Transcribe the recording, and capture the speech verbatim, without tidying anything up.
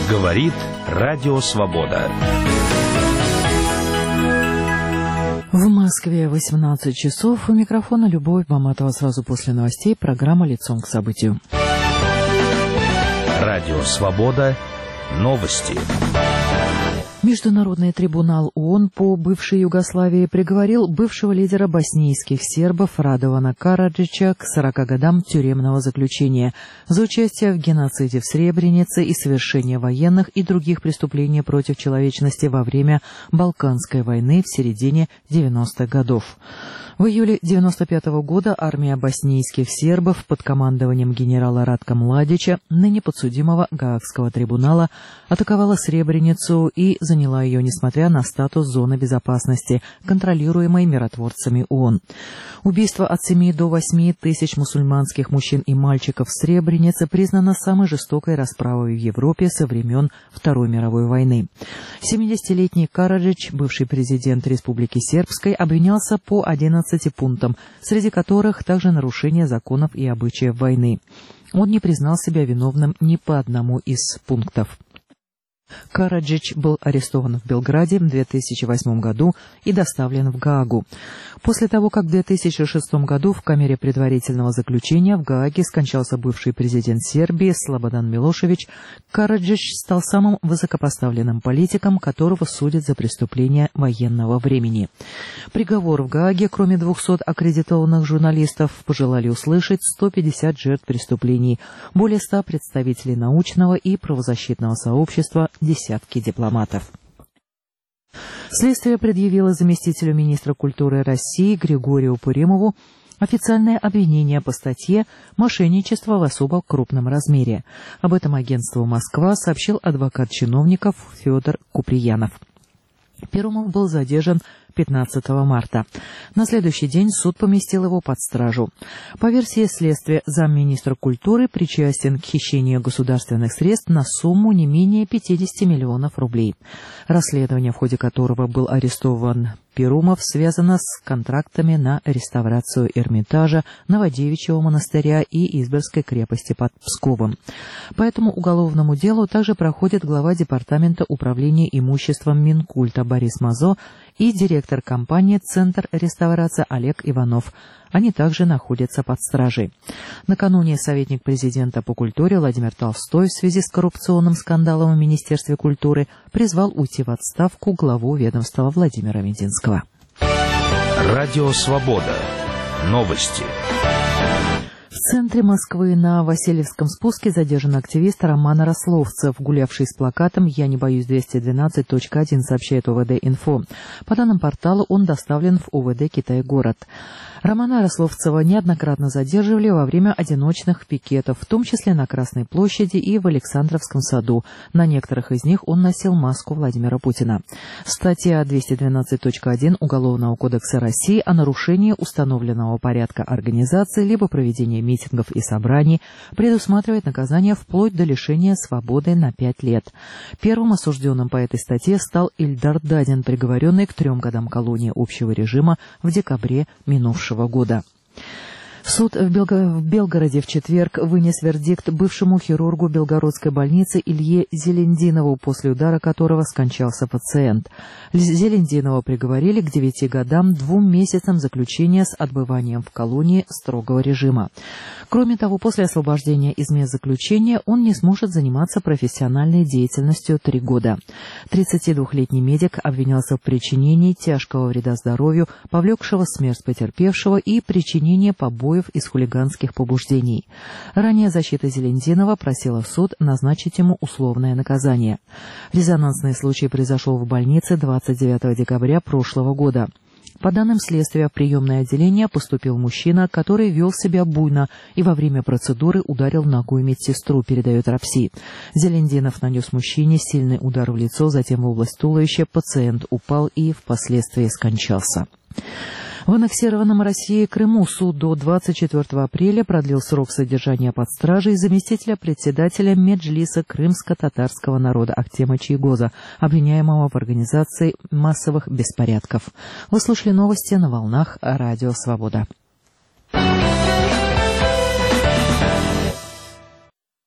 Говорит Радио Свобода. В Москве восемнадцать часов. У микрофона Любовь Баматова. Сразу после новостей программа «Лицом к событию». Радио Свобода. Новости. Международный трибунал ООН по бывшей Югославии приговорил бывшего лидера боснийских сербов Радована Караджича к сорока годам тюремного заключения за участие в геноциде в Сребренице и совершение военных и других преступлений против человечности во время Балканской войны в середине девяностых годов. В июле девяносто пятого года армия боснийских сербов под командованием генерала Радка Младича, ныне подсудимого Гаагского трибунала, атаковала Сребреницу и заняла ее, несмотря на статус зоны безопасности, контролируемой миротворцами ООН. Убийство от семи до восьми тысяч мусульманских мужчин и мальчиков в Сребренице признано самой жестокой расправой в Европе со времен Второй мировой войны. семидесятилетний Караджич, бывший президент Республики Сербской, обвинялся по одиннадцати пунктам, среди которых также нарушение законов и обычаев войны. Он не признал себя виновным ни по одному из пунктов. Караджич был арестован в Белграде в две тысячи восьмом году и доставлен в Гаагу. После того, как в две тысячи шестом году в камере предварительного заключения в Гааге скончался бывший президент Сербии Слободан Милошевич, Караджич стал самым высокопоставленным политиком, которого судят за преступления военного времени. Приговор в Гааге, кроме двухсот аккредитованных журналистов, пожелали услышать сто пятьдесят жертв преступлений, более ста представителей научного и правозащитного сообщества, десятки дипломатов. Следствие предъявило заместителю министра культуры России Григорию Пуримову официальное обвинение по статье «Мошенничество в особо крупном размере». Об этом агентству «Москва» сообщил адвокат чиновников Федор Куприянов. Перумов был задержан пятнадцатого марта. На следующий день суд поместил его под стражу. По версии следствия, замминистра культуры причастен к хищению государственных средств на сумму не менее пятидесяти миллионов рублей. Расследование, в ходе которого был арестован Перумов, связано с контрактами на реставрацию Эрмитажа, Новодевичьего монастыря и Изборской крепости под Псковом. По этому уголовному делу также проходит глава Департамента управления имуществом Минкульта Борис Мазо и директор компании «Центр реставрации» Олег Иванов. Они также находятся под стражей. Накануне советник президента по культуре Владимир Толстой в связи с коррупционным скандалом в Министерстве культуры призвал уйти в отставку главу ведомства Владимира Мединского. Радио Свобода. Новости. В центре Москвы на Васильевском спуске задержан активист Роман Рословцев, гулявший с плакатом «Я не боюсь двести двенадцать точка один», сообщает ОВД-инфо. По данным портала, он доставлен в ОВД «Китай-город». Романа Рословцева неоднократно задерживали во время одиночных пикетов, в том числе на Красной площади и в Александровском саду. На некоторых из них он носил маску Владимира Путина. Статья двести двенадцать точка один Уголовного кодекса России о нарушении установленного порядка организации либо проведения митингов и собраний предусматривает наказание вплоть до лишения свободы на пять лет. Первым осужденным по этой статье стал Ильдар Дадин, приговоренный к трем годам колонии общего режима в декабре минувшего года. Суд в, Белго... в Белгороде в четверг вынес вердикт бывшему хирургу Белгородской больницы Илье Зелендинову, после удара которого скончался пациент. Зелендинова приговорили к девяти годам, двум месяцам заключения с отбыванием в колонии строгого режима. Кроме того, после освобождения из мест заключения он не сможет заниматься профессиональной деятельностью три года. тридцатидвухлетний медик обвинялся в причинении тяжкого вреда здоровью, повлекшего смерть потерпевшего и причинении побоев из хулиганских побуждений. Ранее защита Зелендинова просила в суд назначить ему условное наказание. Резонансный случай произошел в больнице двадцать девятого декабря прошлого года. По данным следствия, в приемное отделение поступил мужчина, который вел себя буйно и во время процедуры ударил ногой медсестру, передает РАПСИ. Зелендинов нанес мужчине сильный удар в лицо, затем в область туловища. Пациент упал и впоследствии скончался. В аннексированном Россией Крыму суд до двадцать четвёртого апреля продлил срок содержания под стражей заместителя председателя Меджлиса крымско-татарского народа Актема Чийгоза, обвиняемого в организации массовых беспорядков. Вы слушали новости на волнах Радио Свобода.